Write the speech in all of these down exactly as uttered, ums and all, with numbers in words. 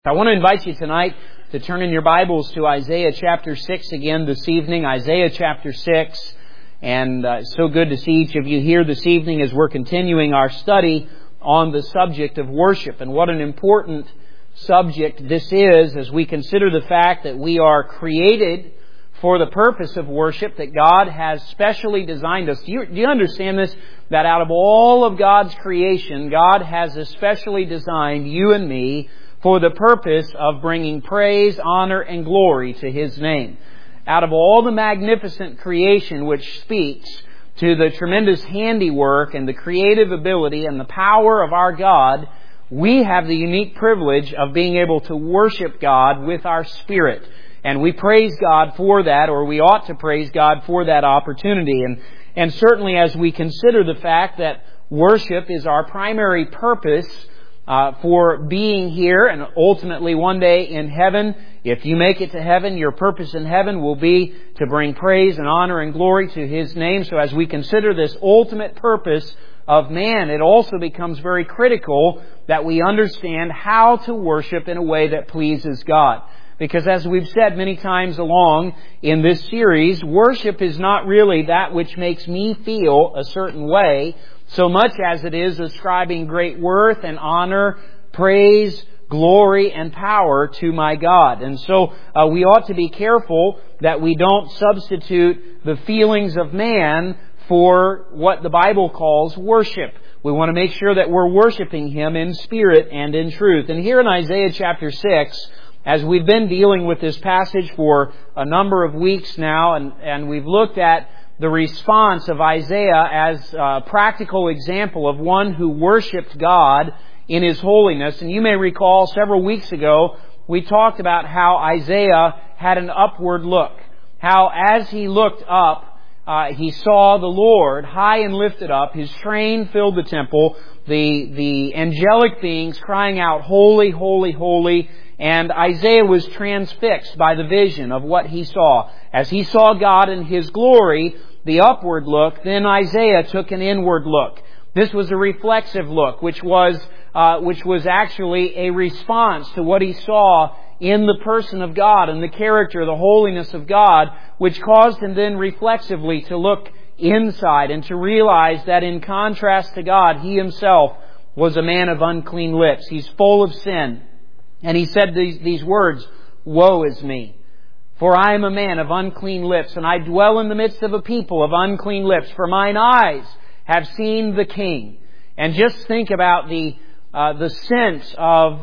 I want to invite you tonight to turn in your Bibles to Isaiah chapter six again this evening. Isaiah chapter six. And uh, it's so good to see each of you here this evening as we're continuing our study on the subject of worship. And what an important subject this is as we consider the fact that we are created for the purpose of worship, that God has specially designed us. Do you, do you understand this? That out of all of God's creation, God has especially designed you and me for the purpose of bringing praise, honor, and glory to His name. Out of all the magnificent creation which speaks to the tremendous handiwork and the creative ability and the power of our God, we have the unique privilege of being able to worship God with our spirit. And we praise God for that, or we ought to praise God for that opportunity. And, and certainly as we consider the fact that worship is our primary purpose Uh, for being here and ultimately one day in heaven. If you make it to heaven, your purpose in heaven will be to bring praise and honor and glory to His name. So as we consider this ultimate purpose of man, it also becomes very critical that we understand how to worship in a way that pleases God. Because as we've said many times along in this series, worship is not really that which makes me feel a certain way, so much as it is ascribing great worth and honor, praise, glory, and power to my God. And so uh, we ought to be careful that we don't substitute the feelings of man for what the Bible calls worship. We want to make sure that we're worshiping Him in spirit and in truth. And here in Isaiah chapter six, as we've been dealing with this passage for a number of weeks now, and, and we've looked at the response of Isaiah as a practical example of one who worshiped God in His holiness. And you may recall several weeks ago, we talked about how Isaiah had an upward look. How as he looked up, uh, he saw the Lord high and lifted up. His train filled the temple. The, the angelic beings crying out, "Holy, holy, holy." And Isaiah was transfixed by the vision of what he saw. As he saw God in His glory, the upward look, then Isaiah took an inward look. This was a reflexive look, which was uh, which was actually a response to what he saw in the person of God and the character, the holiness of God, which caused him then reflexively to look inside and to realize that in contrast to God, he himself was a man of unclean lips. He's full of sin. And he said these, these words, "Woe is me! For I am a man of unclean lips, and I dwell in the midst of a people of unclean lips. For mine eyes have seen the King." And just think about the uh, the sense of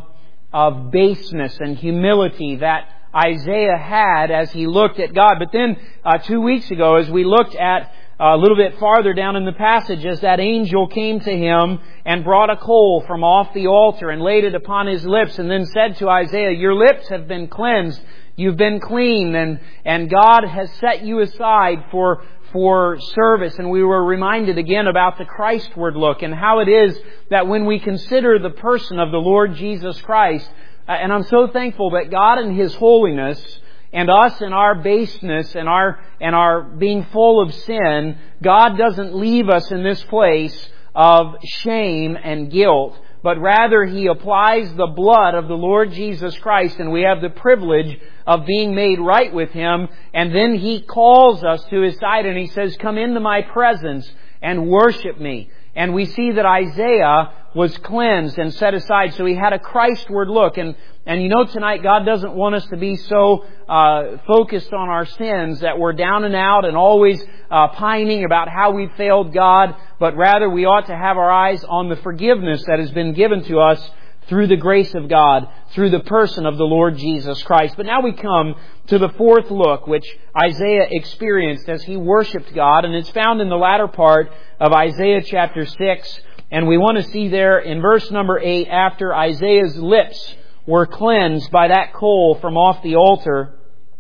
of baseness and humility that Isaiah had as he looked at God. But then uh, two weeks ago, as we looked at uh, a little bit farther down in the passage, as that angel came to him and brought a coal from off the altar and laid it upon his lips, and then said to Isaiah, "Your lips have been cleansed. You've been clean, and, and God has set you aside for, for service." And we were reminded again about the Christward look and how it is that when we consider the person of the Lord Jesus Christ, uh, and I'm so thankful that God in His holiness and us in our baseness and our, and our being full of sin, God doesn't leave us in this place of shame and guilt, but rather He applies the blood of the Lord Jesus Christ, and we have the privilege of being made right with Him. And then He calls us to His side and He says, "Come into my presence and worship me." And we see that Isaiah was cleansed and set aside. So he had a Christward look. And, and you know, tonight God doesn't want us to be so uh, focused on our sins that we're down and out and always uh, pining about how we failed God. But rather we ought to have our eyes on the forgiveness that has been given to us through the grace of God, through the person of the Lord Jesus Christ. But now we come to the fourth look, which Isaiah experienced as he worshiped God. And it's found in the latter part of Isaiah chapter six. And we want to see there in verse number eight, after Isaiah's lips were cleansed by that coal from off the altar,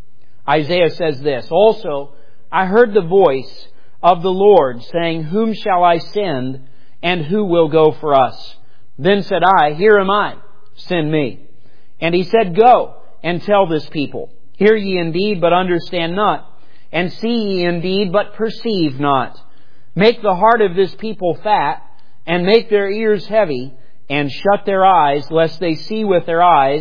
Isaiah says this, "Also, I heard the voice of the Lord saying, 'Whom shall I send, and who will go for us?' Then said I, 'Here am I, send me.' And He said, 'Go and tell this people, hear ye indeed, but understand not, and see ye indeed, but perceive not. Make the heart of this people fat, and make their ears heavy, and shut their eyes, lest they see with their eyes,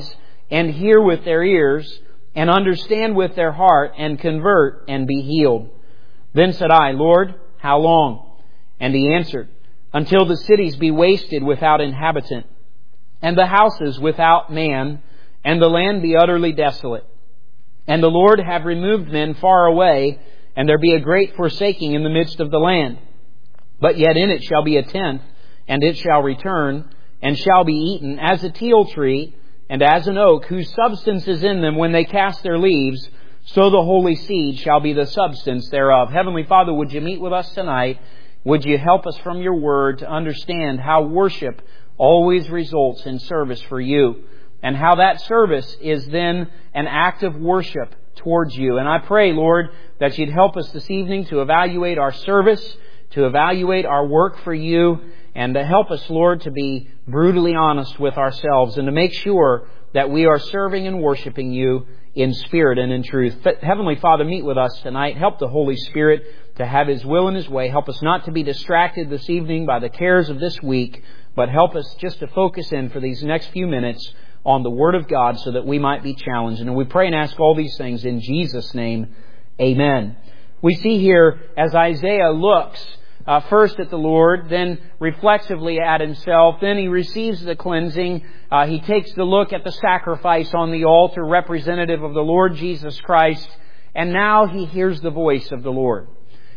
and hear with their ears, and understand with their heart, and convert, and be healed. Then said I, Lord, how long? And He answered, until the cities be wasted without inhabitant, and the houses without man, and the land be utterly desolate. And the Lord have removed men far away, and there be a great forsaking in the midst of the land. But yet in it shall be a tenth, and it shall return, and shall be eaten as a teil tree, and as an oak, whose substance is in them when they cast their leaves, so the holy seed shall be the substance thereof. Heavenly Father, would You meet with us tonight? Would You help us from Your Word to understand how worship always results in service for You, and how that service is then an act of worship towards You. And I pray, Lord, that You'd help us this evening to evaluate our service, to evaluate our work for You, and to help us, Lord, to be brutally honest with ourselves and to make sure that we are serving and worshiping You in spirit and in truth. Heavenly Father, meet with us tonight. Help the Holy Spirit to have His will and His way. Help us not to be distracted this evening by the cares of this week, but help us just to focus in for these next few minutes on the Word of God so that we might be challenged. And we pray and ask all these things in Jesus' name. Amen. We see here as Isaiah looks Uh, first at the Lord, then reflexively at himself. Then he receives the cleansing. Uh, he takes the look at the sacrifice on the altar, representative of the Lord Jesus Christ. And now he hears the voice of the Lord.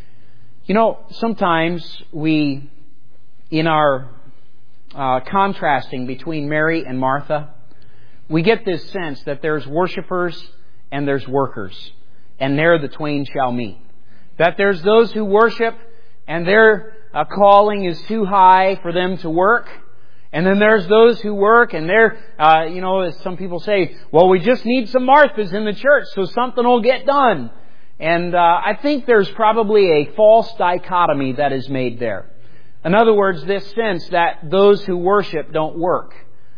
You know, sometimes we, in our uh, contrasting between Mary and Martha, we get this sense that there's worshipers and there's workers. And there the twain shall meet. That there's those who worship, and their uh, calling is too high for them to work. And then there's those who work, and they're, uh, you know, as some people say, well, we just need some Marthas in the church so something will get done. And uh, I think there's probably a false dichotomy that is made there. In other words, this sense that those who worship don't work.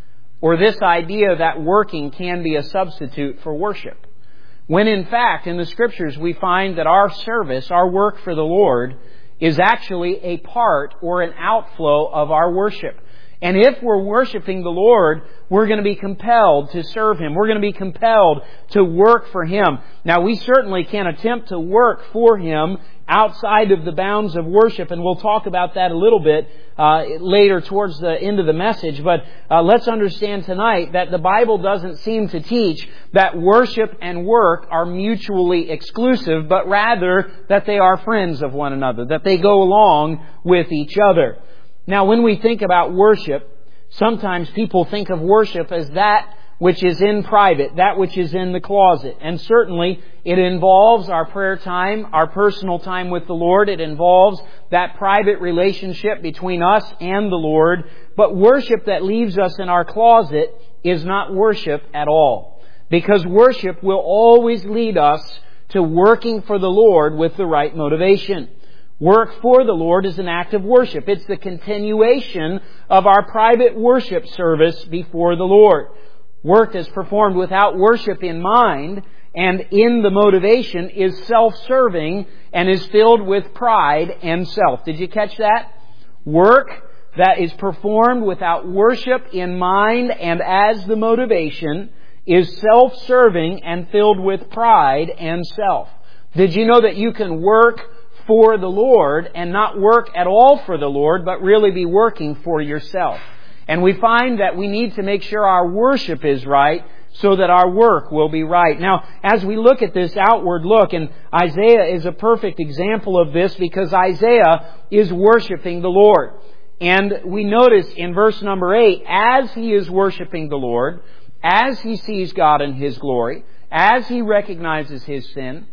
Or this idea that working can be a substitute for worship. When in fact, in the Scriptures, we find that our service, our work for the Lord, is actually a part or an outflow of our worship. And if we're worshiping the Lord, we're going to be compelled to serve Him. We're going to be compelled to work for Him. Now, we certainly can attempt to work for Him outside of the bounds of worship, and we'll talk about that a little bit uh, later towards the end of the message. But uh, let's understand tonight that the Bible doesn't seem to teach that worship and work are mutually exclusive, but rather that they are friends of one another, that they go along with each other. Now, when we think about worship, sometimes people think of worship as that which is in private, that which is in the closet. And certainly it involves our prayer time, our personal time with the Lord. It involves that private relationship between us and the Lord. But worship that leaves us in our closet is not worship at all. Because worship will always lead us to working for the Lord with the right motivation. Work for the Lord is an act of worship. It's the continuation of our private worship service before the Lord. Work that's performed without worship in mind and in the motivation is self-serving and is filled with pride and self. Did you catch that? Work that is performed without worship in mind and as the motivation is self-serving and filled with pride and self. Did you know that you can work for the Lord and not work at all for the Lord, but really be working for yourself? And we find that we need to make sure our worship is right so that our work will be right. Now, as we look at this outward look, and Isaiah is a perfect example of this because Isaiah is worshiping the Lord. And we notice in verse number eight, as he is worshiping the Lord, as he sees God in His glory, as he recognizes his sin,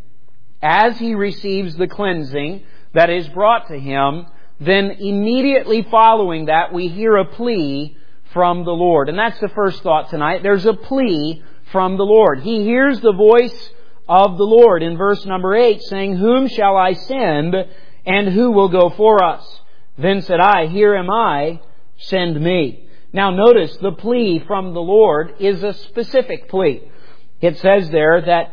as he receives the cleansing that is brought to him, then immediately following that, we hear a plea from the Lord. And that's the first thought tonight. There's a plea from the Lord. He hears the voice of the Lord in verse number eight, saying, "Whom shall I send, and who will go for us? Then said I, Here am I, send me." Now notice, the plea from the Lord is a specific plea. It says there that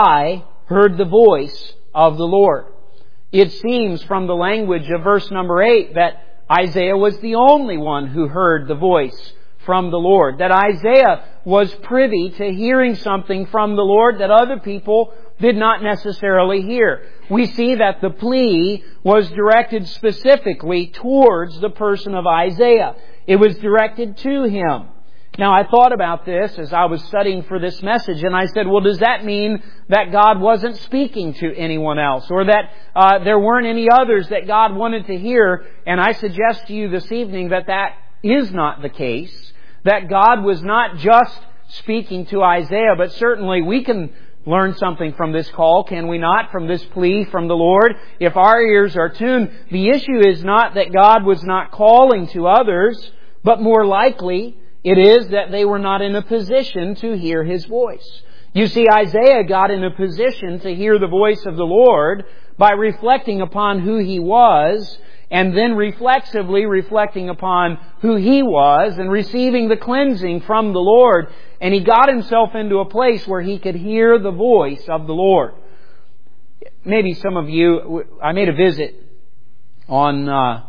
I heard the voice of the Lord. It seems from the language of verse number eight that Isaiah was the only one who heard the voice from the Lord. That Isaiah was privy to hearing something from the Lord that other people did not necessarily hear. We see that the plea was directed specifically towards the person of Isaiah. It was directed to him. Now, I thought about this as I was studying for this message, and I said, well, does that mean that God wasn't speaking to anyone else, or that uh, there weren't any others that God wanted to hear? And I suggest to you this evening that that is not the case, that God was not just speaking to Isaiah, but certainly we can learn something from this call, can we not, from this plea from the Lord? If our ears are tuned, the issue is not that God was not calling to others, but more likely it is that they were not in a position to hear His voice. You see, Isaiah got in a position to hear the voice of the Lord by reflecting upon who He was, and then reflexively reflecting upon who he was and receiving the cleansing from the Lord. And he got himself into a place where he could hear the voice of the Lord. Maybe some of you, I made a visit on, uh,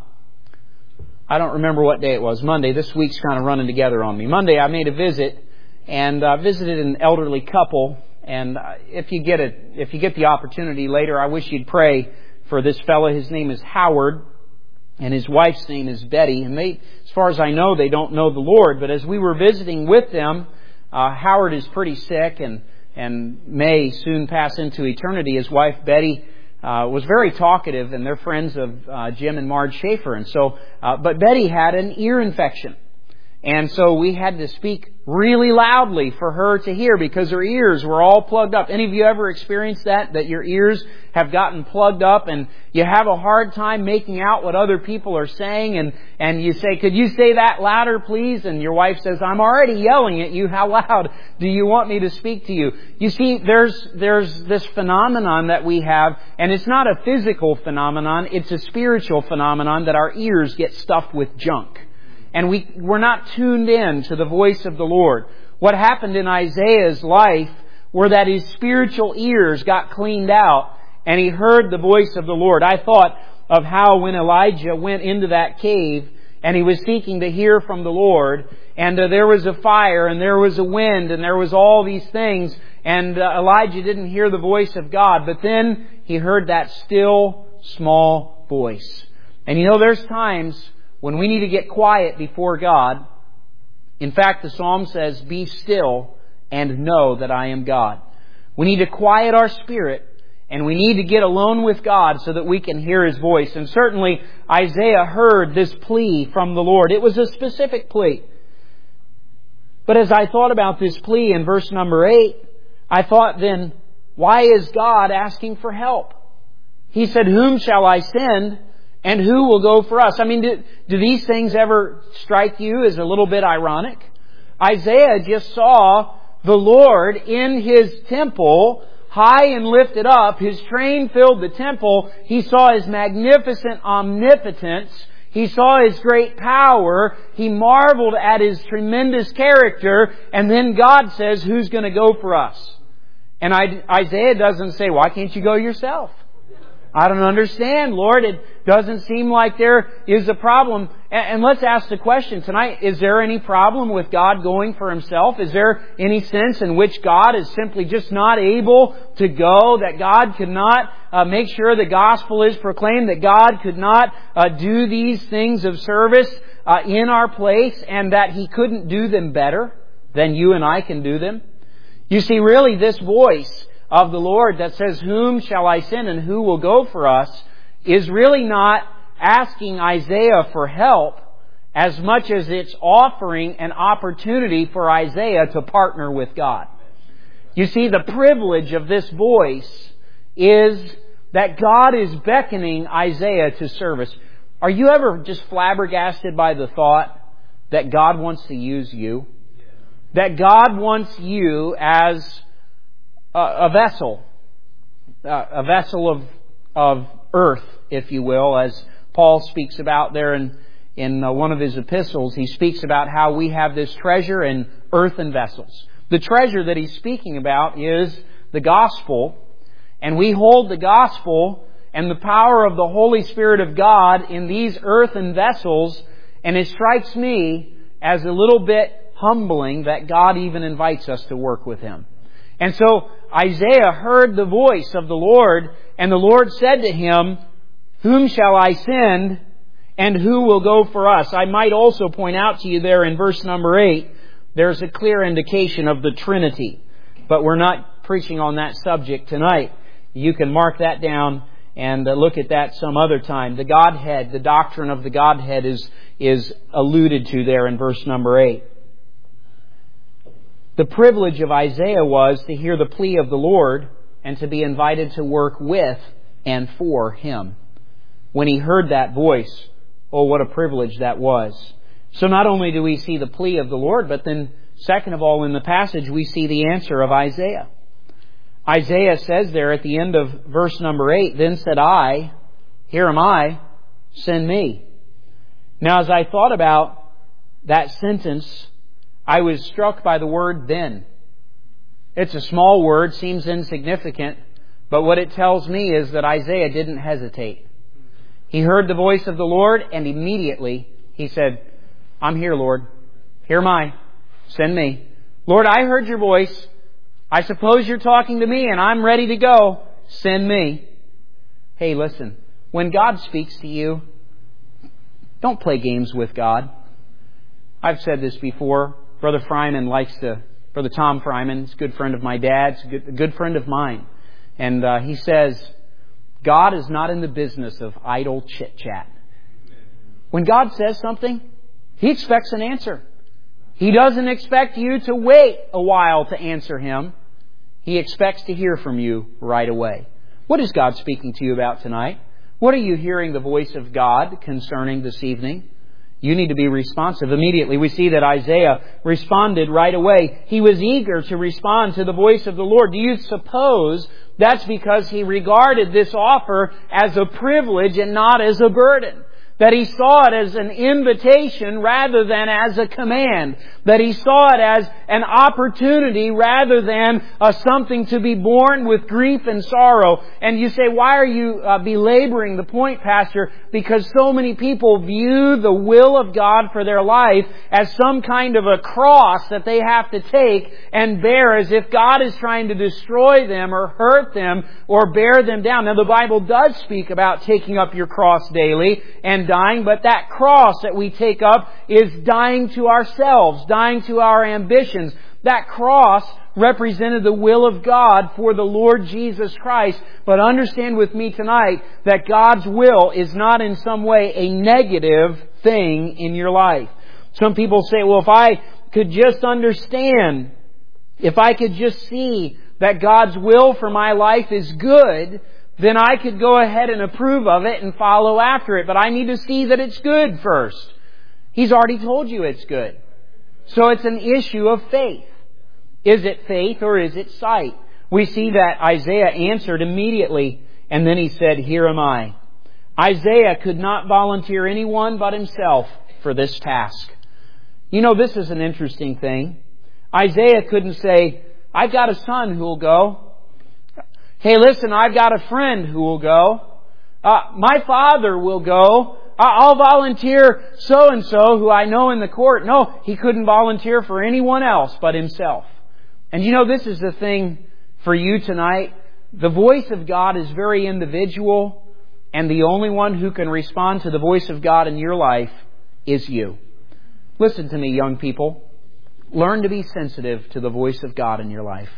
I don't remember what day it was, Monday. This week's kind of running together on me. Monday I made a visit and uh, visited an elderly couple. And if you get it, if you get the opportunity later, I wish you'd pray for this fellow. His name is Howard. And his wife's name is Betty. And they, as far as I know, they don't know the Lord. But as we were visiting with them, uh, Howard is pretty sick and, and may soon pass into eternity. His wife, Betty, uh, was very talkative, and they're friends of uh, Jim and Marge Schaefer. And so, uh, but Betty had an ear infection. And so we had to speak really loudly for her to hear because her ears were all plugged up. Any of you ever experienced that? That your ears have gotten plugged up and you have a hard time making out what other people are saying, and, and you say, could you say that louder, please? And your wife says, I'm already yelling at you. How loud do you want me to speak to you? You see, there's, there's this phenomenon that we have, and it's not a physical phenomenon, it's a spiritual phenomenon that our ears get stuffed with junk. And we, we're not tuned in to the voice of the Lord. What happened in Isaiah's life were that his spiritual ears got cleaned out and he heard the voice of the Lord. I thought of how when Elijah went into that cave and he was seeking to hear from the Lord, and uh, there was a fire and there was a wind and there was all these things, and uh, Elijah didn't hear the voice of God, but then he heard that still small voice. And you know, there's times when we need to get quiet before God. In fact, the Psalm says, be still and know that I am God. We need to quiet our spirit and we need to get alone with God so that we can hear His voice. And certainly Isaiah heard this plea from the Lord. It was a specific plea. But as I thought about this plea in verse number eight, I thought then, why is God asking for help? He said, whom shall I send? And who will go for us? I mean, do, do these things ever strike you as a little bit ironic? Isaiah just saw the Lord in His temple, high and lifted up. His train filled the temple. He saw His magnificent omnipotence. He saw His great power. He marveled at His tremendous character. And then God says, who's going to go for us? And Isaiah doesn't say, why can't you go yourself? I don't understand, Lord. It doesn't seem like there is a problem. And let's ask the question tonight, is there any problem with God going for Himself? Is there any sense in which God is simply just not able to go? That God could not uh, make sure the gospel is proclaimed? That God could not uh, do these things of service uh, in our place? And that He couldn't do them better than you and I can do them? You see, really this voice of the Lord that says, whom shall I send and who will go for us, is really not asking Isaiah for help as much as it's offering an opportunity for Isaiah to partner with God. You see, the privilege of this voice is that God is beckoning Isaiah to service. Are you ever just flabbergasted by the thought that God wants to use you? That God wants you as a vessel, a vessel of of earth, if you will, as Paul speaks about there in in one of his epistles. He speaks about how we have this treasure in earthen vessels. The treasure that he's speaking about is the gospel, and we hold the gospel and the power of the Holy Spirit of God in these earthen vessels. And it strikes me as a little bit humbling that God even invites us to work with Him. And so Isaiah heard the voice of the Lord, and the Lord said to him, "Whom shall I send, and who will go for us?" I might also point out to you there in verse number eight, there's a clear indication of the Trinity. But we're not preaching on that subject tonight. You can mark that down and look at that some other time. The Godhead, the doctrine of the Godhead is, is alluded to there in verse number eight. The privilege of Isaiah was to hear the plea of the Lord and to be invited to work with and for Him. When he heard that voice, oh, what a privilege that was. So not only do we see the plea of the Lord, but then second of all in the passage we see the answer of Isaiah. Isaiah says there at the end of verse number eight, "Then said I, here am I, send me." Now as I thought about that sentence, I was struck by the word "then." It's a small word, seems insignificant, but what it tells me is that Isaiah didn't hesitate. He heard the voice of the Lord and immediately he said, "I'm here, Lord. Here am I. Send me." Lord, I heard your voice. I suppose you're talking to me and I'm ready to go. Send me. Hey, listen. When God speaks to you, don't play games with God. I've said this before. Brother Fryman likes to, Brother Tom Fryman, he's a good friend of my dad's, a good, a good friend of mine. And uh, he says, God is not in the business of idle chit-chat. When God says something, He expects an answer. He doesn't expect you to wait a while to answer Him. He expects to hear from you right away. What is God speaking to you about tonight? What are you hearing the voice of God concerning this evening? You need to be responsive immediately. We see that Isaiah responded right away. He was eager to respond to the voice of the Lord. Do you suppose that's because he regarded this offer as a privilege and not as a burden? That he saw it as an invitation rather than as a command. That he saw it as an opportunity rather than uh, something to be borne with grief and sorrow. And you say, why are you uh, belaboring the point, Pastor? Because so many people view the will of God for their life as some kind of a cross that they have to take and bear as if God is trying to destroy them or hurt them or bear them down. Now the Bible does speak about taking up your cross daily and dying, but that cross that we take up is dying to ourselves, dying to our ambitions. That cross represented the will of God for the Lord Jesus Christ. But understand with me tonight that God's will is not in some way a negative thing in your life. Some people say, well, if I could just understand, if I could just see that God's will for my life is good, then I could go ahead and approve of it and follow after it. But I need to see that it's good first. He's already told you it's good. So it's an issue of faith. Is it faith or is it sight? We see that Isaiah answered immediately, and then he said, "Here am I." Isaiah could not volunteer anyone but himself for this task. You know, this is an interesting thing. Isaiah couldn't say, "I've got a son who will go. Hey, listen, I've got a friend who will go. Uh, my father will go. I'll volunteer so-and-so who I know in the court." No, he couldn't volunteer for anyone else but himself. And you know, this is the thing for you tonight. The voice of God is very individual, and the only one who can respond to the voice of God in your life is you. Listen to me, young people. Learn to be sensitive to the voice of God in your life.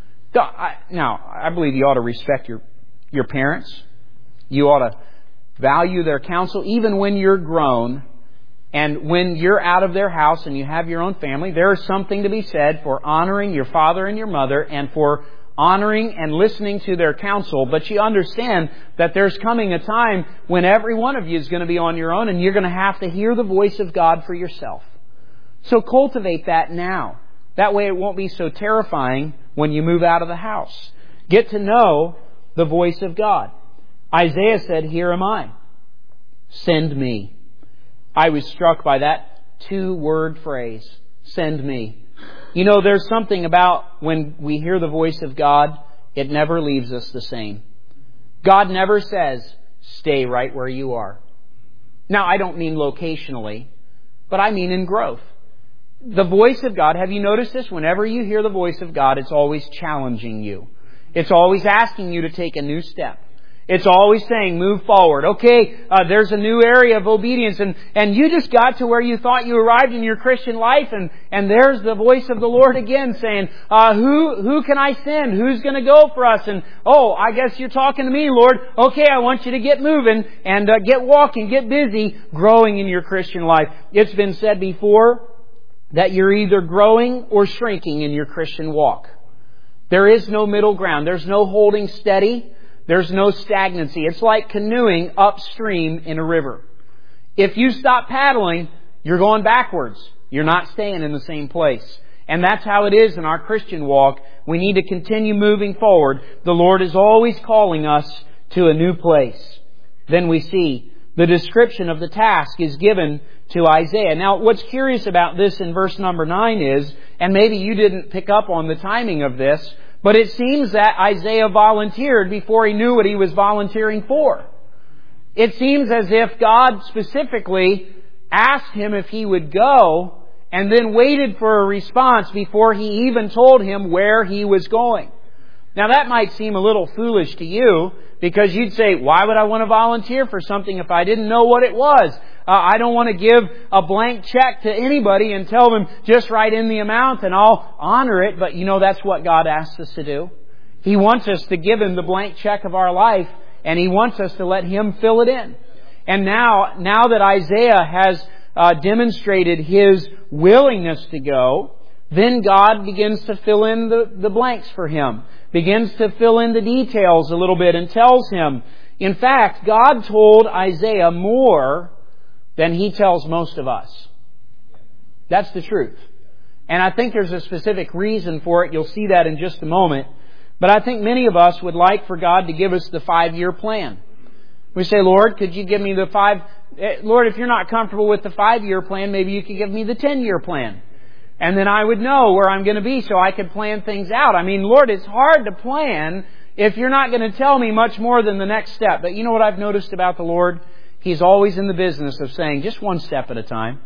Now, I believe you ought to respect your, your parents. You ought to value their counsel even when you're grown. And when you're out of their house and you have your own family, there is something to be said for honoring your father and your mother and for honoring and listening to their counsel. But you understand that there's coming a time when every one of you is going to be on your own and you're going to have to hear the voice of God for yourself. So cultivate that now. That way it won't be so terrifying when you move out of the house. Get to know the voice of God. Isaiah said, "Here am I. Send me." I was struck by that two-word phrase, "send me." You know, there's something about when we hear the voice of God, it never leaves us the same. God never says, "Stay right where you are." Now, I don't mean locationally, but I mean in growth. The voice of God, have you noticed this? Whenever you hear the voice of God, it's always challenging you. It's always asking you to take a new step. It's always saying, move forward. Okay, uh, there's a new area of obedience, and, and you just got to where you thought you arrived in your Christian life, and, and there's the voice of the Lord again saying, uh, who, who can I send? Who's going to go for us? And, oh, I guess you're talking to me, Lord. Okay, I want you to get moving and uh, get walking, get busy, growing in your Christian life. It's been said before that you're either growing or shrinking in your Christian walk. There is no middle ground. There's no holding steady. There's no stagnancy. It's like canoeing upstream in a river. If you stop paddling, you're going backwards. You're not staying in the same place. And that's how it is in our Christian walk. We need to continue moving forward. The Lord is always calling us to a new place. Then we see the description of the task is given to Isaiah. Now, what's curious about this in verse number nine is, and maybe you didn't pick up on the timing of this, but it seems that Isaiah volunteered before he knew what he was volunteering for. It seems as if God specifically asked him if he would go and then waited for a response before he even told him where he was going. Now that might seem a little foolish to you because you'd say, why would I want to volunteer for something if I didn't know what it was? Uh, I don't want to give a blank check to anybody and tell them just write in the amount and I'll honor it. But you know, that's what God asks us to do. He wants us to give Him the blank check of our life and He wants us to let Him fill it in. And now, now that Isaiah has uh, demonstrated his willingness to go, then God begins to fill in the, the blanks for him. Begins to fill in the details a little bit and tells him. In fact, God told Isaiah more than He tells most of us. That's the truth. And I think there's a specific reason for it. You'll see that in just a moment. But I think many of us would like for God to give us the five-year plan. We say, Lord, could you give me the five... Lord, if you're not comfortable with the five-year plan, maybe you could give me the ten-year plan. And then I would know where I'm going to be so I could plan things out. I mean, Lord, it's hard to plan if you're not going to tell me much more than the next step. But you know what I've noticed about the Lord? He's always in the business of saying, just one step at a time.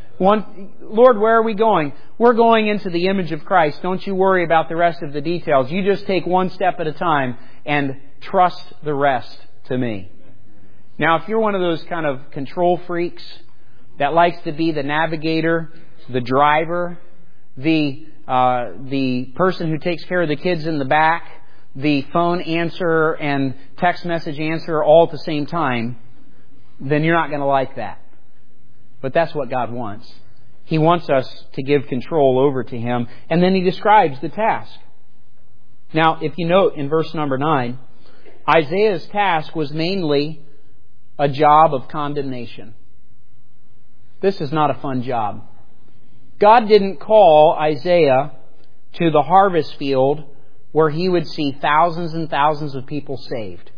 One, Lord, where are we going? We're going into the image of Christ. Don't you worry about the rest of the details. You just take one step at a time and trust the rest to me. Now, if you're one of those kind of control freaks that likes to be the navigator, the driver, the uh, the person who takes care of the kids in the back, the phone answerer and text message answerer all at the same time, then you're not going to like that. But that's what God wants. He wants us to give control over to Him. And then He describes the task. Now, if you note in verse number nine, Isaiah's task was mainly a job of condemnation. This is not a fun job. God didn't call Isaiah to the harvest field where he would see thousands and thousands of people saved.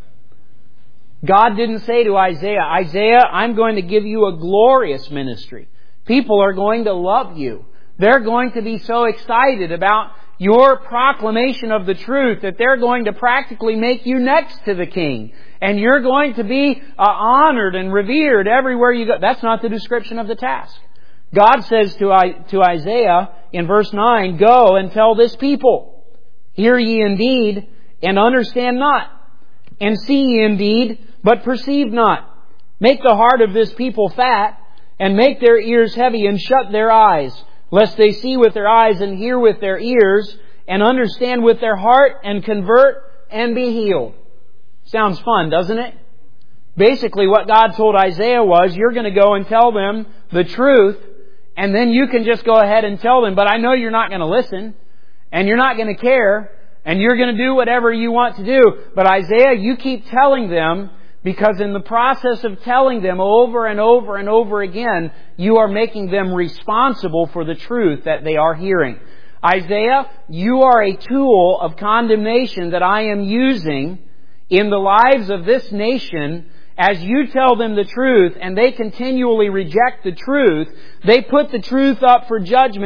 God didn't say to Isaiah, Isaiah, I'm going to give you a glorious ministry. People are going to love you. They're going to be so excited about your proclamation of the truth that they're going to practically make you next to the king. And you're going to be uh, honored and revered everywhere you go. That's not the description of the task. God says to, I, to Isaiah in verse nine, go and tell this people, hear ye indeed, and understand not, and see ye indeed, but perceive not. Make the heart of this people fat, and make their ears heavy, and shut their eyes, lest they see with their eyes, and hear with their ears, and understand with their heart, and convert, and be healed. Sounds fun, doesn't it? Basically, what God told Isaiah was, you're going to go and tell them the truth, and then you can just go ahead and tell them, but I know you're not going to listen, and you're not going to care, and you're going to do whatever you want to do. But Isaiah, you keep telling them, because in the process of telling them over and over and over again, you are making them responsible for the truth that they are hearing. Isaiah, you are a tool of condemnation that I am using in the lives of this nation. As you tell them the truth and they continually reject the truth, they put the truth up for judgment,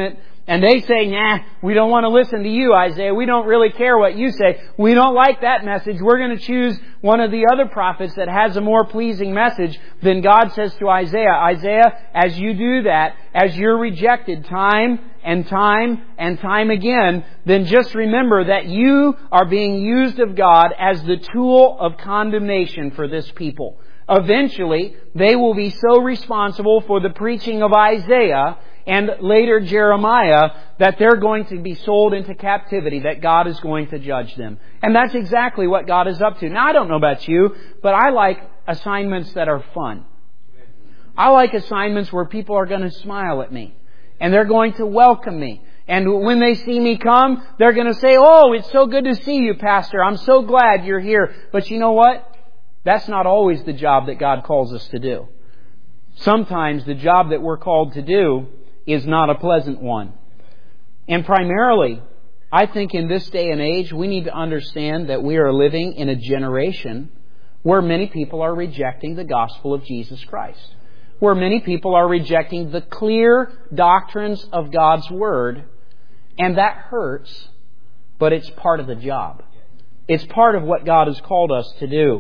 And they say, nah, we don't want to listen to you, Isaiah. We don't really care what you say. We don't like that message. We're going to choose one of the other prophets that has a more pleasing message. Then God says to Isaiah, Isaiah, as you do that, as you're rejected time and time and time again, then just remember that you are being used of God as the tool of condemnation for this people. Eventually, they will be so responsible for the preaching of Isaiah and later Jeremiah that they're going to be sold into captivity, that God is going to judge them. And that's exactly what God is up to. Now, I don't know about you, but I like assignments that are fun. I like assignments where people are going to smile at me and they're going to welcome me. And when they see me come, they're going to say, oh, it's so good to see you, Pastor. I'm so glad you're here. But you know what? That's not always the job that God calls us to do. Sometimes the job that we're called to do is not a pleasant one. And primarily, I think in this day and age, we need to understand that we are living in a generation where many people are rejecting the gospel of Jesus Christ. Where many people are rejecting the clear doctrines of God's Word. And that hurts, but it's part of the job. It's part of what God has called us to do.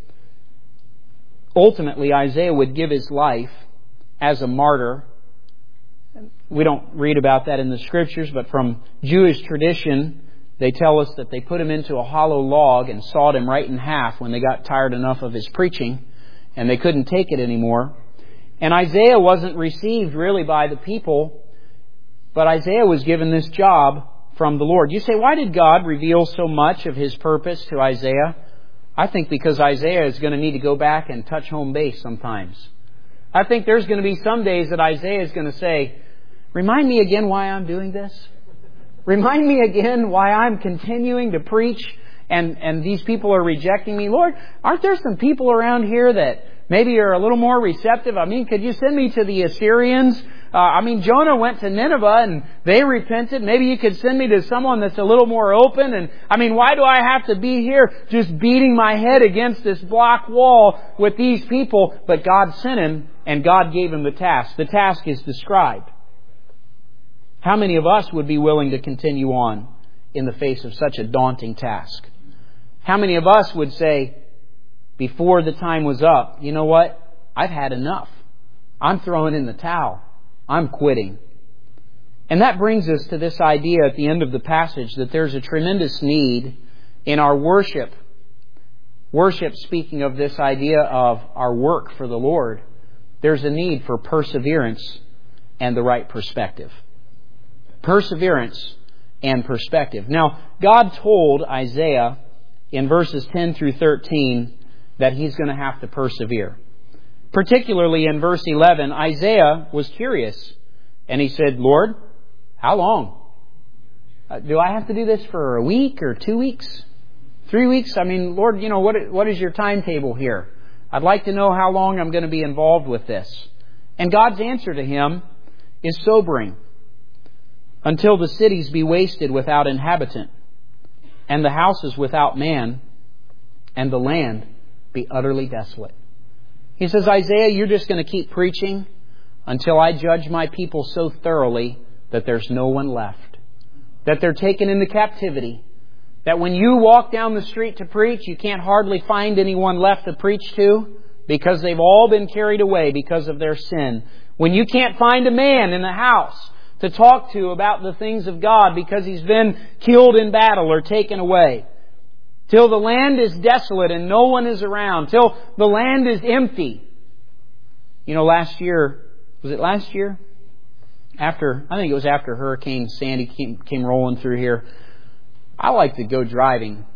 Ultimately, Isaiah would give his life as a martyr. We don't read about that in the Scriptures, but from Jewish tradition, they tell us that they put him into a hollow log and sawed him right in half when they got tired enough of his preaching, and they couldn't take it anymore. And Isaiah wasn't received really by the people, but Isaiah was given this job from the Lord. You say, why did God reveal so much of His purpose to Isaiah? I think because Isaiah is going to need to go back and touch home base sometimes. I think there's going to be some days that Isaiah is going to say, remind me again why I'm doing this. Remind me again why I'm continuing to preach and, and these people are rejecting me. Lord, aren't there some people around here that maybe are a little more receptive? I mean, could you send me to the Assyrians? Uh, I mean, Jonah went to Nineveh and they repented. Maybe you could send me to someone that's a little more open. And I mean, why do I have to be here just beating my head against this block wall with these people? But God sent him and God gave him the task. The task is described. How many of us would be willing to continue on in the face of such a daunting task? How many of us would say, before the time was up, you know what? I've had enough. I'm throwing in the towel. I'm quitting. And that brings us to this idea at the end of the passage that there's a tremendous need in our worship. Worship, speaking of this idea of our work for the Lord, there's a need for perseverance and the right perspective. Perseverance and perspective. Now, God told Isaiah in verses ten through thirteen that he's going to have to persevere. Particularly in verse eleven, Isaiah was curious. And he said, Lord, how long? Uh, do I have to do this for a week or two weeks? Three weeks? I mean, Lord, you know, what what is your timetable here? I'd like to know how long I'm going to be involved with this. And God's answer to him is sobering. Until the cities be wasted without inhabitant, and the houses without man, and the land be utterly desolate. He says, Isaiah, you're just going to keep preaching until I judge my people so thoroughly that there's no one left. That they're taken into captivity. That when you walk down the street to preach, you can't hardly find anyone left to preach to because they've all been carried away because of their sin. When you can't find a man in the house to talk to about the things of God because he's been killed in battle or taken away. Till the land is desolate and no one is around. Till the land is empty. You know, last year, was it last year? After, I think it was after Hurricane Sandy came, came rolling through here. I like to go driving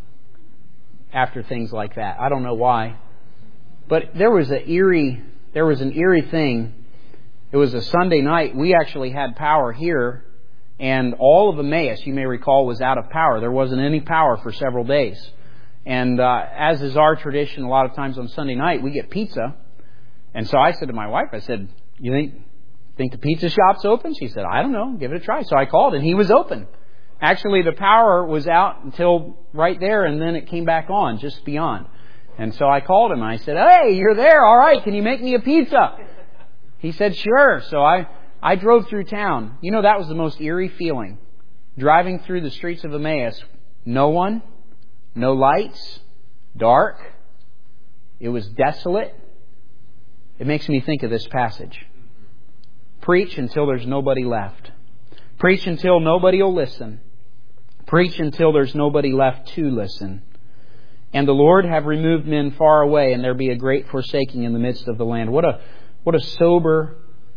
after things like that. I don't know why. But there was a eerie, there was an eerie thing. It was a Sunday night. We actually had power here, and all of Emmaus, you may recall, was out of power. There wasn't any power for several days. And uh, as is our tradition, a lot of times on Sunday night, we get pizza. And so I said to my wife, I said, you think, think the pizza shop's open? She said, I don't know. Give it a try. So I called, and he was open. Actually, the power was out until right there, and then it came back on just beyond. And so I called him, and I said, hey, you're there. All right, can you make me a pizza? He said, sure. So I I drove through town. You know, that was the most eerie feeling. Driving through the streets of Emmaus. No one, no lights, dark. It was desolate. It makes me think of this passage. Preach until there's nobody left. Preach until nobody will listen. Preach until there's nobody left to listen. And the Lord have removed men far away, and there be a great forsaking in the midst of the land. What a what a sober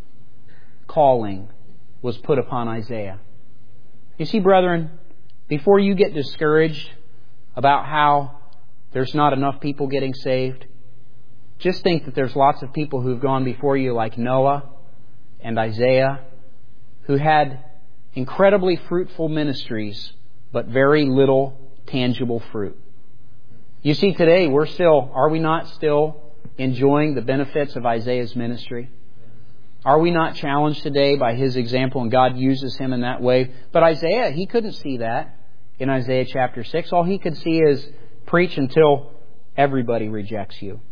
calling was put upon Isaiah. You see, brethren, before you get discouraged about how there's not enough people getting saved, just think that there's lots of people who've gone before you, like Noah and Isaiah, who had incredibly fruitful ministries, but very little tangible fruit. You see, today we're still, are we not still enjoying the benefits of Isaiah's ministry? Are we not challenged today by his example, and God uses him in that way? But Isaiah, he couldn't see that in Isaiah chapter six. All he could see is preach until everybody rejects you.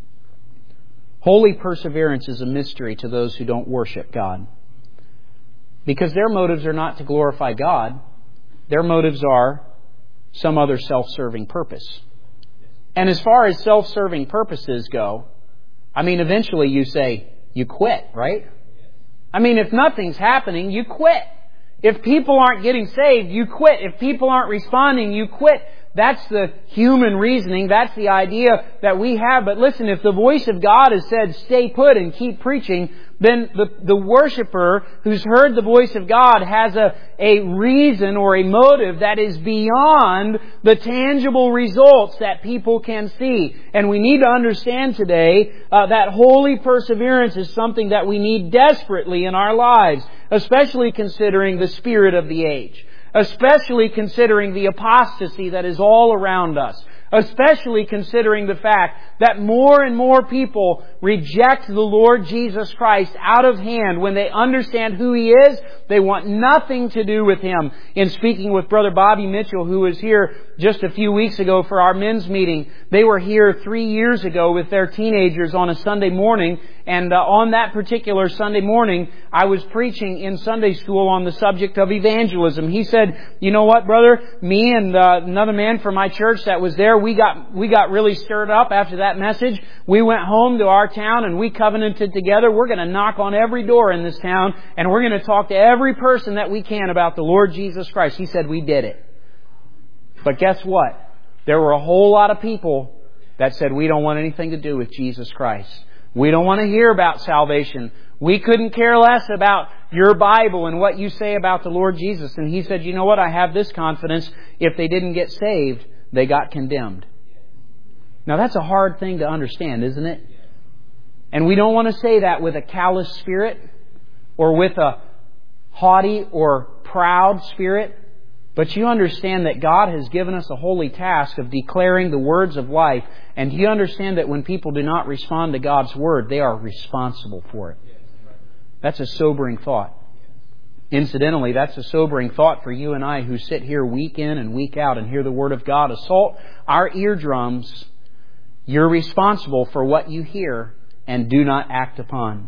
Holy perseverance is a mystery to those who don't worship God. Because their motives are not to glorify God. Their motives are some other self-serving purpose. And as far as self-serving purposes go, I mean, eventually you say, you quit, right? I mean, if nothing's happening, you quit. If people aren't getting saved, you quit. If people aren't responding, you quit. That's the human reasoning. That's the idea that we have. But listen, if the voice of God has said, stay put and keep preaching, then the, the worshiper who's heard the voice of God has a, a reason or a motive that is beyond the tangible results that people can see. And we need to understand today uh, that holy perseverance is something that we need desperately in our lives, especially considering the spirit of the age. Especially considering the apostasy that is all around us. Especially considering the fact that more and more people reject the Lord Jesus Christ out of hand. When they understand who He is, they want nothing to do with Him. In speaking with Brother Bobby Mitchell, who was here just a few weeks ago for our men's meeting, they were here three years ago with their teenagers on a Sunday morning. And uh, on that particular Sunday morning, I was preaching in Sunday school on the subject of evangelism. He said, you know what, brother? Me and uh, another man from my church that was there, we got we got really stirred up after that message. We went home to our town and we covenanted together. We're going to knock on every door in this town and we're going to talk to every person that we can about the Lord Jesus Christ. He said we did it. But guess what? There were a whole lot of people that said we don't want anything to do with Jesus Christ. We don't want to hear about salvation. We couldn't care less about your Bible and what you say about the Lord Jesus. And he said, you know what? I have this confidence. If they didn't get saved, they got condemned. Now that's a hard thing to understand, isn't it? And we don't want to say that with a callous spirit or with a haughty or proud spirit. But you understand that God has given us a holy task of declaring the words of life. And you understand that when people do not respond to God's Word, they are responsible for it. That's a sobering thought. Incidentally, that's a sobering thought for you and I who sit here week in and week out and hear the Word of God assault our eardrums. You're responsible for what you hear and do not act upon.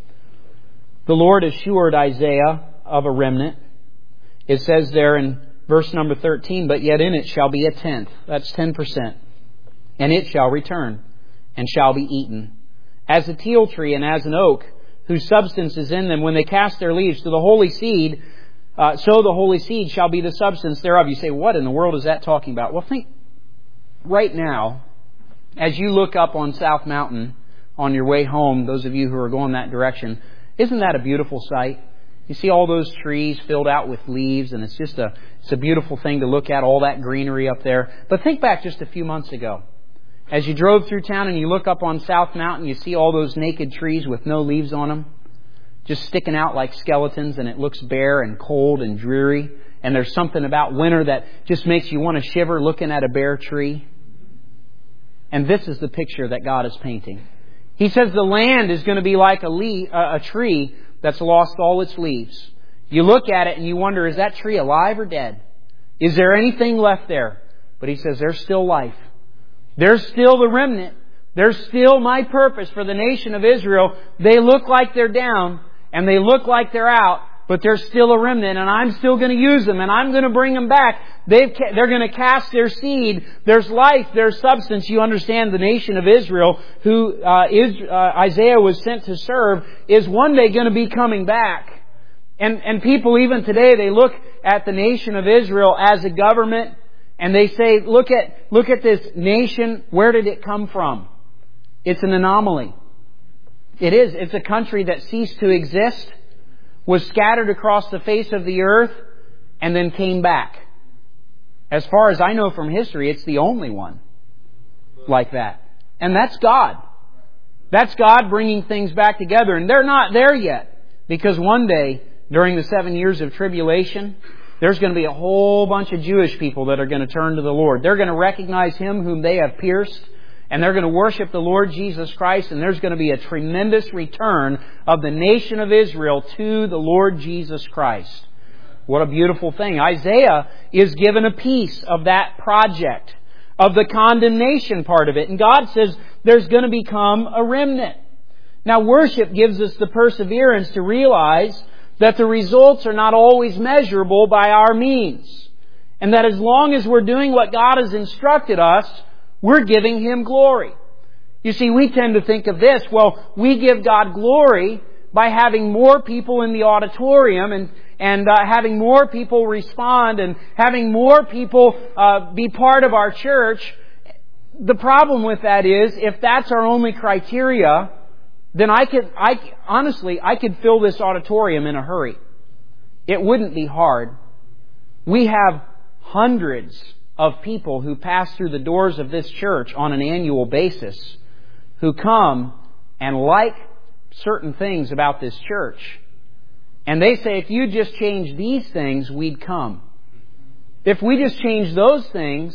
The Lord assured Isaiah of a remnant. It says there in verse number thirteen, but yet in it shall be a tenth. That's ten percent. And it shall return and shall be eaten. As a teal tree and as an oak, whose substance is in them, when they cast their leaves to the holy seed, uh, so the holy seed shall be the substance thereof. You say, what in the world is that talking about? Well, think right now, as you look up on South Mountain on your way home, those of you who are going that direction, isn't that a beautiful sight? You see all those trees filled out with leaves, and it's just a it's a beautiful thing to look at, all that greenery up there. But think back just a few months ago. As you drove through town and you look up on South Mountain, you see all those naked trees with no leaves on them, just sticking out like skeletons, and it looks bare and cold and dreary. And there's something about winter that just makes you want to shiver looking at a bare tree. And this is the picture that God is painting. He says the land is going to be like a, leaf, a tree that's lost all its leaves. You look at it and you wonder, is that tree alive or dead? Is there anything left there? But He says there's still life. There's still the remnant. There's still my purpose for the nation of Israel. They look like they're down. and they look like they're out, but they're still a remnant, and I'm still going to use them, and I'm going to bring them back. They've, they're going to cast their seed. There's life, there's substance. You understand the nation of Israel, who uh, is, uh, Isaiah was sent to serve, is one day going to be coming back. And, and people even today, they look at the nation of Israel as a government, and they say, look at, look at this nation. Where did it come from? It's an anomaly. It is. It's a country that ceased to exist, was scattered across the face of the earth, and then came back. As far as I know from history, it's the only one like that. And that's God. That's God bringing things back together. And they're not there yet. Because one day, during the seven years of tribulation, there's going to be a whole bunch of Jewish people that are going to turn to the Lord. They're going to recognize Him whom they have pierced, and they're going to worship the Lord Jesus Christ, and there's going to be a tremendous return of the nation of Israel to the Lord Jesus Christ. What a beautiful thing. Isaiah is given a piece of that project, of the condemnation part of it. And God says there's going to become a remnant. Now, worship gives us the perseverance to realize that the results are not always measurable by our means. And that as long as we're doing what God has instructed us, we're giving Him glory. You see, we tend to think of this, well, we give God glory by having more people in the auditorium and, and uh, having more people respond and having more people uh, be part of our church. The problem with that is, if that's our only criteria, then I could, I, honestly, I could fill this auditorium in a hurry. It wouldn't be hard. We have hundreds of people who pass through the doors of this church on an annual basis who come and like certain things about this church. And they say, if you just change these things, we'd come. If we just change those things,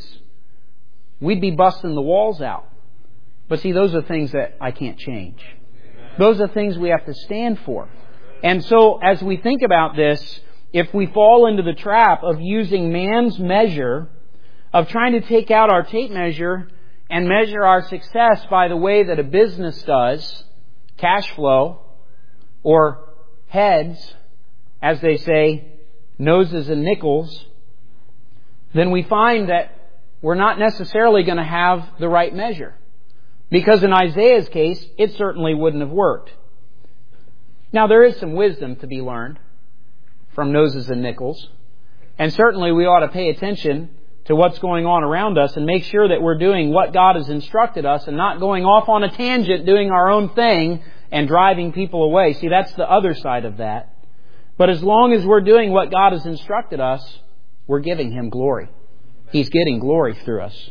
we'd be busting the walls out. But see, those are things that I can't change. Those are things we have to stand for. And so as we think about this, if we fall into the trap of using man's measure, of trying to take out our tape measure and measure our success by the way that a business does, cash flow, or heads, as they say, noses and nickels, then we find that we're not necessarily going to have the right measure. Because in Isaiah's case, it certainly wouldn't have worked. Now, there is some wisdom to be learned from noses and nickels. And certainly we ought to pay attention to what's going on around us and make sure that we're doing what God has instructed us and not going off on a tangent, doing our own thing and driving people away. See, that's the other side of that. But as long as we're doing what God has instructed us, we're giving Him glory. He's getting glory through us.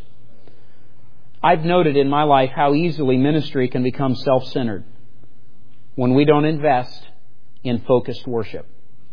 I've noted in my life how easily ministry can become self-centered when we don't invest in focused worship.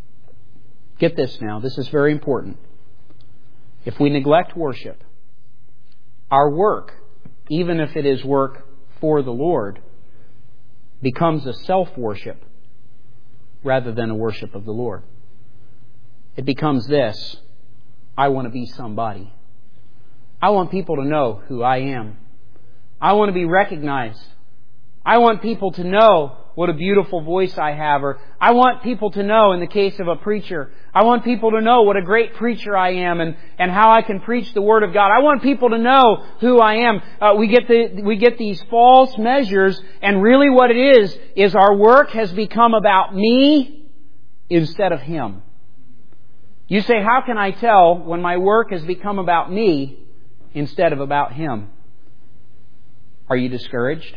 Get this now. This is very important. If we neglect worship, our work, even if it is work for the Lord, becomes a self-worship rather than a worship of the Lord. It becomes this: I want to be somebody. I want people to know who I am. I want to be recognized. I want people to know what a beautiful voice I have. Or I want people to know, in the case of a preacher, I want people to know what a great preacher I am and, and how I can preach the Word of God. I want people to know who I am. Uh, we get the, we get these false measures, and really what it is, is our work has become about me instead of Him. You say, how can I tell when my work has become about me instead of about Him? Are you discouraged?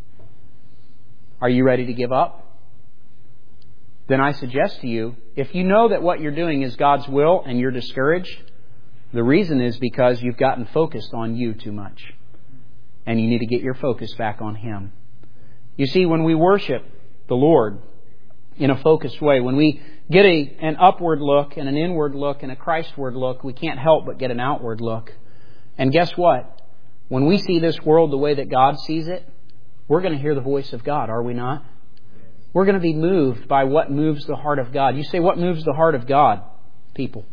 Are you ready to give up? Then I suggest to you, if you know that what you're doing is God's will and you're discouraged, the reason is because you've gotten focused on you too much. And you need to get your focus back on Him. You see, when we worship the Lord in a focused way, when we get a, an upward look and an inward look and a Christward look, we can't help but get an outward look. And guess what? When we see this world the way that God sees it, we're going to hear the voice of God, are we not? We're going to be moved by what moves the heart of God. You say, what moves the heart of God? People.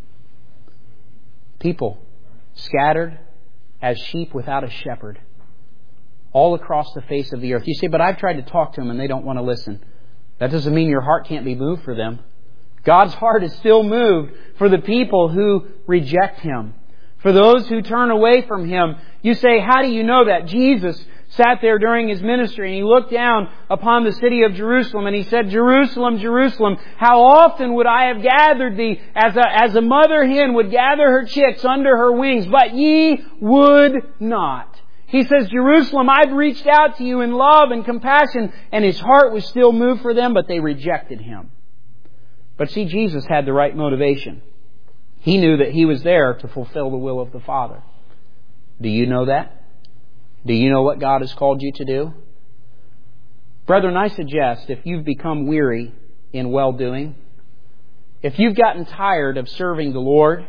People scattered as sheep without a shepherd, all across the face of the earth. You say, but I've tried to talk to them and they don't want to listen. That doesn't mean your heart can't be moved for them. God's heart is still moved for the people who reject Him, for those who turn away from Him. You say, how do you know that? Jesus sat there during His ministry and He looked down upon the city of Jerusalem and He said, Jerusalem, Jerusalem, how often would I have gathered thee as a, as a mother hen would gather her chicks under her wings, but ye would not. He says, Jerusalem, I've reached out to you in love and compassion, and His heart was still moved for them, but they rejected Him. But see, Jesus had the right motivation. He knew that He was there to fulfill the will of the Father. Do you know that? Do you know what God has called you to do? Brethren, I suggest if you've become weary in well-doing, if you've gotten tired of serving the Lord,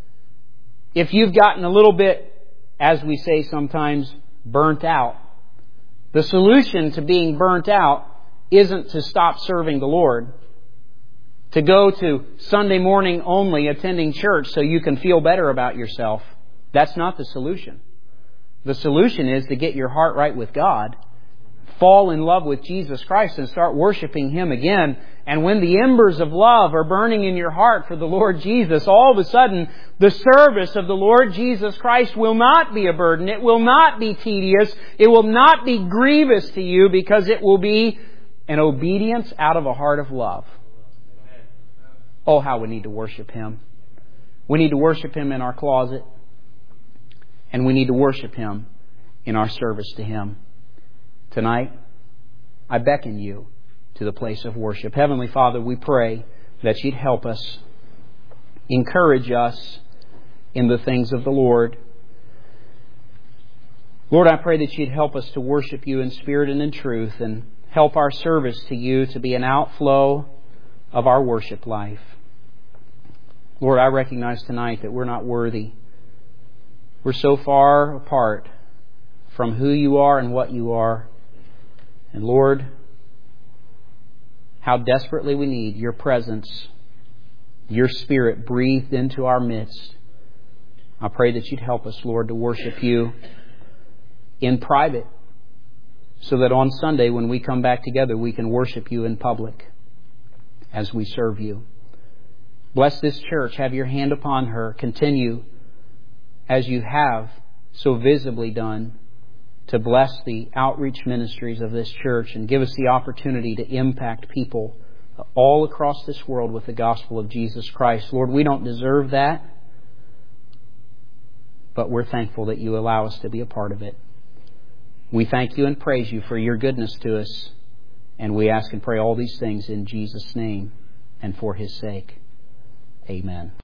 if you've gotten a little bit, as we say sometimes, burnt out, the solution to being burnt out isn't to stop serving the Lord, to go to Sunday morning only attending church so you can feel better about yourself. That's not the solution. The solution is to get your heart right with God, fall in love with Jesus Christ and start worshiping Him again. And when the embers of love are burning in your heart for the Lord Jesus, all of a sudden the service of the Lord Jesus Christ will not be a burden. It will not be tedious. It will not be grievous to you, because it will be an obedience out of a heart of love. Oh, how we need to worship Him. We need to worship Him in our closet. And we need to worship Him in our service to Him. Tonight, I beckon you to the place of worship. Heavenly Father, we pray that You'd help us, encourage us in the things of the Lord. Lord, I pray that You'd help us to worship You in spirit and in truth, and help our service to You to be an outflow of our worship life. Lord, I recognize tonight that we're not worthy. We're so far apart from who You are and what You are. And Lord, how desperately we need Your presence, Your Spirit breathed into our midst. I pray that You'd help us, Lord, to worship You in private, so that on Sunday when we come back together, we can worship You in public as we serve You. Bless this church. Have Your hand upon her. Continue, as You have so visibly done, to bless the outreach ministries of this church and give us the opportunity to impact people all across this world with the gospel of Jesus Christ. Lord, we don't deserve that, but we're thankful that You allow us to be a part of it. We thank You and praise You for Your goodness to us, and we ask and pray all these things in Jesus' name and for His sake. Amen.